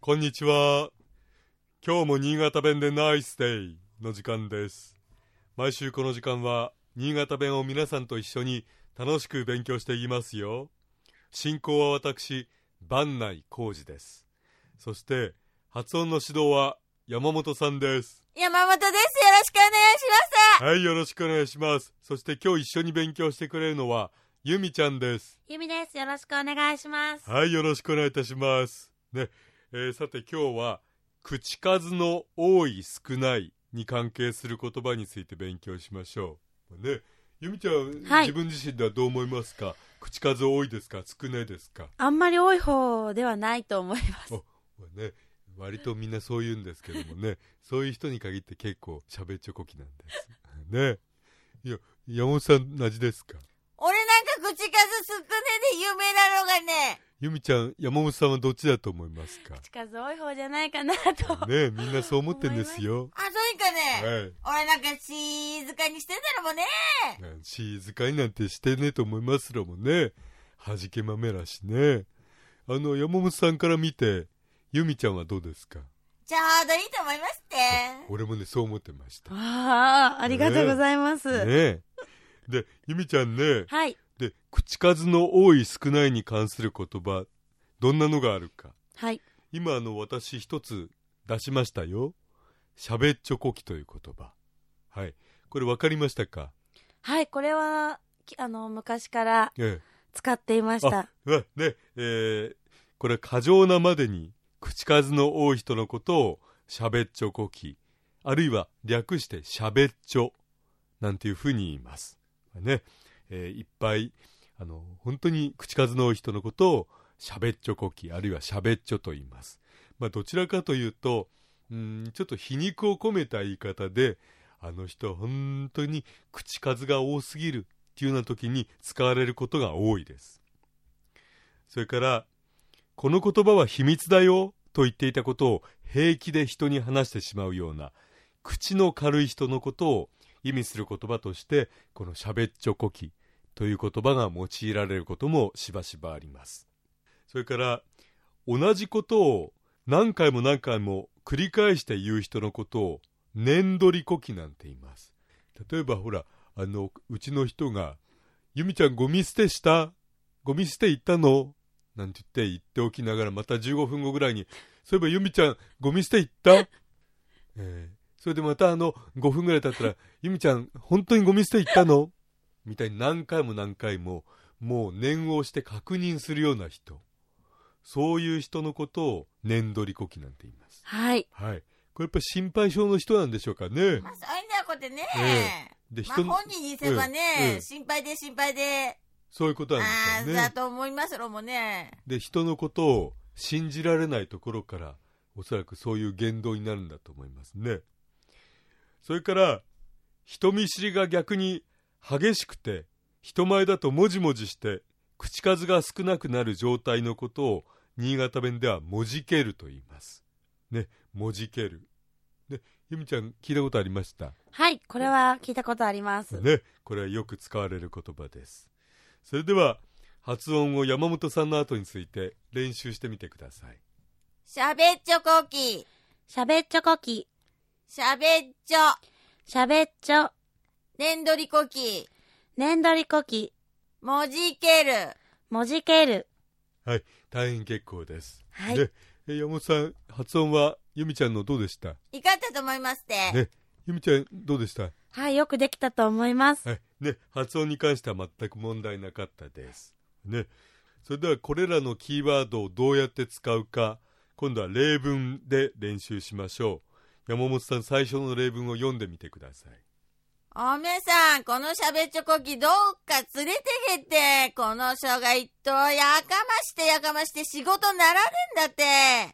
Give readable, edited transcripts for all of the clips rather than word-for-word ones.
こんにちは。今日も新潟弁でナイスデイの時間です。毎週この時間は新潟弁を皆さんと一緒に楽しく勉強していきますよ。進行は私、番内浩二です。そして発音の指導は山本さんです。 山本です。よろしくお願いします。 はい、よろしくお願いします。そして今日一緒に勉強してくれるのはゆみちゃんです。 ゆみです。よろしくお願いします。 はい、よろしくお願いいたしますね。さて今日は口数の多い少ないに関係する言葉について勉強しましょうね。ゆみちゃん、 はい、 自分自身ではどう思いますか？口数多いですか少ないですか？ あんまり多い方ではないと思います。 ね、割とみんなそう言うんですけどもねそういう人に限って結構しゃべっちょこきなんですね。いや、山本さん同じですか？ 俺なんか口数少ねで有名なのがね。 ゆみちゃん、山本さんはどっちだと思いますか？ 口数多い方じゃないかなとね、みんなそう思ってんですよ。 あ、そうかね、 はい、 俺なんか静かにしてたのもね。 静かになんてしてねえと思いますろもね。はじけ豆らしね。山本さんから見てゆみちゃんはどうですか？ ちょうどいいと思いますって。 俺もねそう思ってました。 ありがとうございます。 ねで、ゆみちゃんね、 はい。 で、口数の多い少ないに関する言葉、どんなのがあるか。 はい。 今私一つ出しましたよ。しゃべっちょこきという言葉。はい。これ分かりましたか？ はい、これは昔から使っていました。 ね、これ過剰なまでに口数の多い人のことをしゃべっちょこき、あるいは略してしゃべっちょなんていうふうに言いますね。いっぱい本当に口数の多い人のことをしゃべっちょこき、あるいはしゃべっちょと言います。どちらかというとちょっと皮肉を込めた言い方で、あの人は本当に口数が多すぎるっていうような時に使われることが多いです。それからこの言葉は秘密だよと言っていたことを平気で人に話してしまうような口の軽い人のことを意味する言葉として、このしゃべっちょこきという言葉が用いられることもしばしばあります。それから同じことを何回も何回も繰り返して言う人のことを念取りこきなんて言います。例えばほらうちの人がゆみちゃんゴミ捨てした？ゴミ捨て行ったの？なんて言っておきながら、また15分後ぐらいにそういえばゆみちゃんゴミ捨て行った？それでまた5分ぐらい経ったらゆみちゃん本当にゴミ捨て行ったの？みたいに何回も何回ももう念をして確認するような人、そういう人のことを念取りこきなんて言います。 はい。 はい。これやっぱり心配性の人なんでしょうかね。 そういうことね。 で本人にすればね、心配でそういうことなんですよね。 だと思いますろもね。 で、人のことを信じられないところからおそらくそういう言動になるんだと思いますね。それから人見知りが逆に激しくて、人前だともじもじして口数が少なくなる状態のことを新潟弁ではもじけると言いますね。もじけるね。ゆみちゃん聞いたことありました？ はい、これは聞いたことありますね。これはよく使われる言葉です。それでは発音を山本さんの後について練習してみてください。 しゃべっちょこき、しゃべっちょこき、しゃべっちょ、しゃべっちょ、ねんどりこき、ねんどりこき、もじける、もじける。 はい、大変結構です。 はい。 で、山本さん発音はゆみちゃんのどうでした？ いかったと思いますって。 ね、ゆみちゃんどうでした？ はい、よくできたと思います。 はい、ね、発音に関しては全く問題なかったです。ね、それではこれらのキーワードをどうやって使うか、今度は例文で練習しましょう。山本さん、最初の例文を読んでみてください。 おめさん、このしゃべっちょこきどっか連れてけって、この人が一頭やかまして仕事ならねんだって。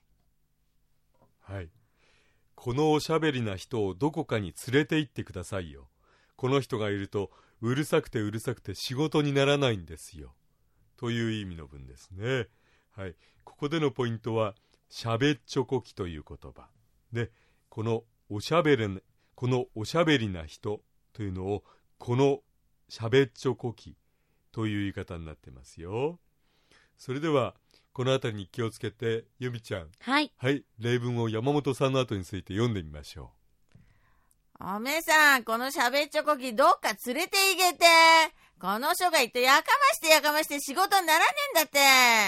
はい。このおしゃべりな人をどこかに連れて行ってくださいよ。この人がいるとうるさくて仕事にならないんですよ。という意味の文ですね。はい。ここでのポイントは、しゃべっちょこきという言葉。ね。このおしゃべりな人というのを、このしゃべっちょこきという言い方になってますよ。それでは、 このあたりに気をつけて、ゆみちゃん。 はい。 はい、例文を山本さんの後について読んでみましょう。おめさん、このしゃべっちょこきどっか連れて行けて。この書が言ってやかまして仕事にならねえんだって。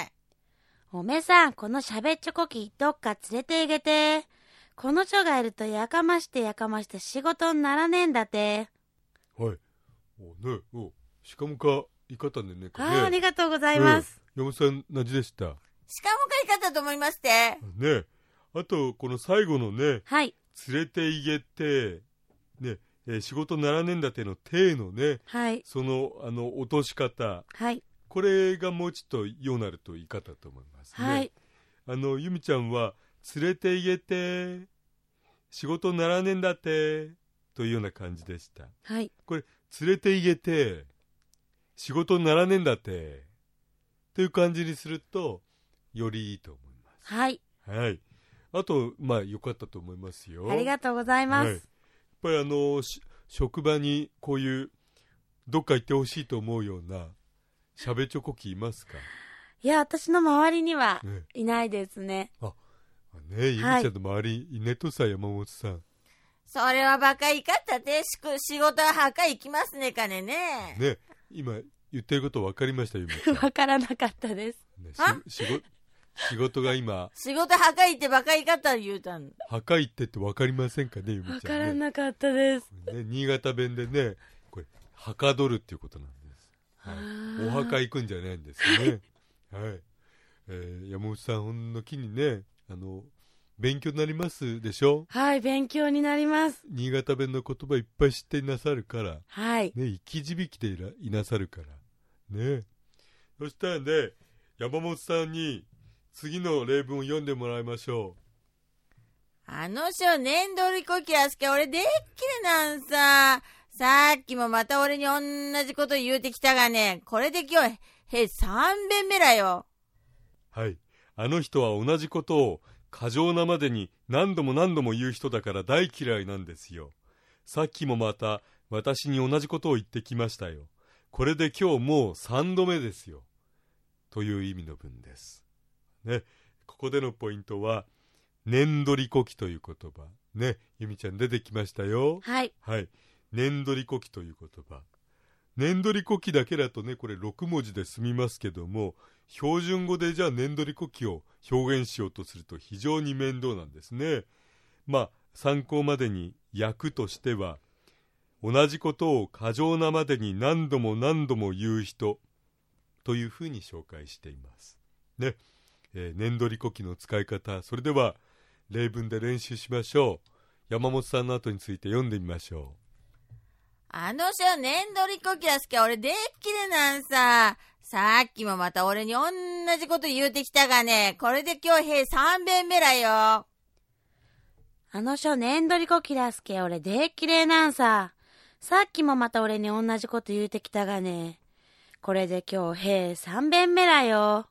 おめさん、このしゃべっちょこきどっか連れて行けて。この書がいるとやかまして仕事にならねえんだって。 はい。しかもかいかったんでね。 ありがとうございます。 山本さん、何時でした？ しかもかいかったと思いますって。 ね。あと、この最後のね、 はい。 連れて行けて、ね、仕事ならねえんだっての手のね、 はい、 その落とし方、 はい、 これがもうちょっとようなるといいかったと思いますね。 はい、 ゆみちゃんは連れて行けて仕事ならねえんだってというような感じでした。 はい、 これ連れて行けて仕事ならねえんだってという感じにするとよりいいと思います。 はい、 はい。あと良かったと思いますよ。 ありがとうございます。 はい、やっぱり職場にこういうどっか行ってほしいと思うようなしゃべちょこきいますか？ いや、私の周りにはいないですね。 ゆみちゃんの周りいねとさ、山本さん。 それはバカいかったて仕事ははか行きますねかね。 ね、今言ってること分かりましたゆみちゃん。 分からなかったです。 仕事が今仕事はかいってバカいかった言うたん。 はかいって分かりませんかねゆみちゃん、ね。 分からなかったです。 新潟弁でね、これはかどるっていうことなんです。はい、お墓行くんじゃないんですね。はい。山本さん、ほんの気にね、勉強になりますでしょ？ はい、勉強になります。 新潟弁の言葉いっぱい知っていなさるから、 はい。 ね、生き字引でいなさるから。ね。そしたらね、山本さんに次の例文を読んでもらいましょう。書、年取りこきやすけ、俺でっきれなんさ。さっきもまた俺に同じこと言うてきたがね、これで今日、3遍目らよ。 はい。あの人は同じことを過剰なまでに何度も言う人だから大嫌いなんですよ。さっきもまた私に同じことを言ってきましたよ。これで今日もう3度目ですよ。という意味の文です。ね。ここでのポイントは、年取りこきという言葉。ね。ゆみちゃん出てきましたよ。 はい。 はい。年取りこきという言葉。年取りこきだけだとね、これ6文字で済みますけども、標準語でじゃあ年取りこきを表現しようとすると非常に面倒なんですね。参考までに訳としては、同じことを過剰なまでに何度も言う人というふうに紹介していますね。年取りこきの使い方、それでは例文で練習しましょう。山本さんの後について読んでみましょう。 書、年取りこきやすけ、俺でっきれなんさ。さっきもまた俺に同じこと言うてきたがね、これで今日3遍目らよ。 書、年取りこきやすけ、俺でっきれなんさ。さっきもまた俺に同じこと言うてきたがね、これで今日3遍目らよ。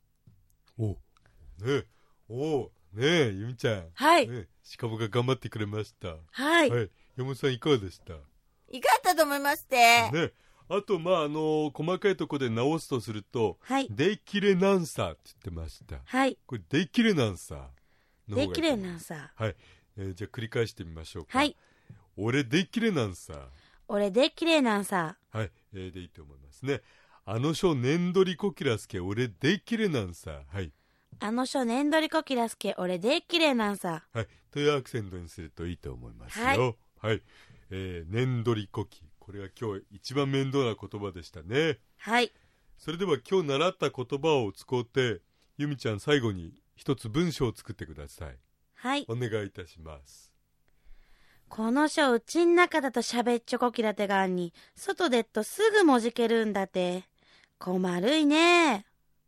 ゆみちゃん。 はい。 しかもが頑張ってくれました。 はい。 山本さんいかがでした？ いかったと思いますって。 ね。あと細かいところで直すとすると、 はい、 できれなんさって言ってました。 はい。 これできれなんさの方がいい。 できれなんさ。 はい。じゃあ繰り返してみましょうか。 はい。 俺できれなんさ。 俺できれなんさ。 はい。でいいと思いますね。書年取りこきらすけ俺できれなんさ。はい。 書年取りこきらすけ俺できれなんさ。 はい。というアクセントにするといいと思いますよ。 はい。 はい。年取りこき。これが今日一番面倒な言葉でしたね。 はい。 それでは今日習った言葉を使って、ゆみちゃん最後に一つ文章を作ってください。 はい。 お願いいたします。 この書うちん中だとしゃべっちょこきだてがんに、外でっとすぐもじけるんだて。困るいね。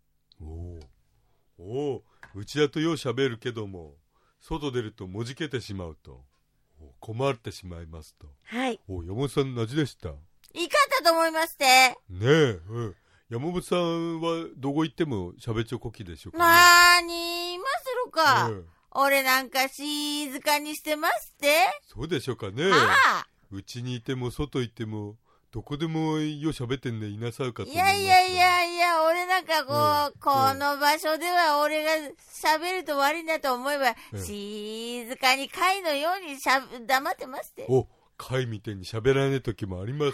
うちだとようしゃべるけども、外出るともじけてしまうと。困ってしまいますと。 はい。 山本さん同じでした。 いかったと思いますって。 ねえ、山本さんはどこ行ってもしゃべっちょこきでしょうか、ね。 なーにまするか、俺なんか静かにしてますって。 そうでしょうかね。うちにいても外行ってもどこでもよ喋ってんでいなさるかと思います。いや、俺なんかこの場所では俺が喋ると悪いなと思えば、静かに貝のように黙ってますって。 貝みたいに喋らない時もあります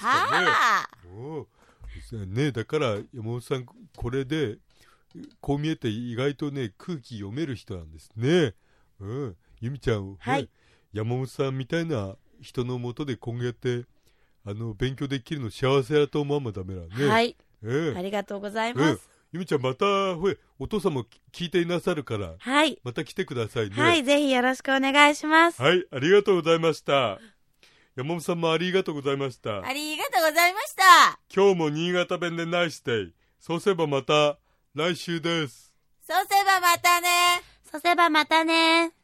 からね。だから山本さんこれでこう見えて意外とね空気読める人なんですね。ゆみちゃん、山本さんみたいな人のもとで今後やって勉強できるの幸せだと思わんまダメだね。 ありがとうございます。 ゆみちゃんまたお父さんも聞いていなさるから、また来てくださいね。 ぜひよろしくお願いします。 ありがとうございました。山本さんもありがとうございました。 ありがとうございました。 今日も新潟弁でナイスデイ。そうすればまた来週です。 そうすればまたね。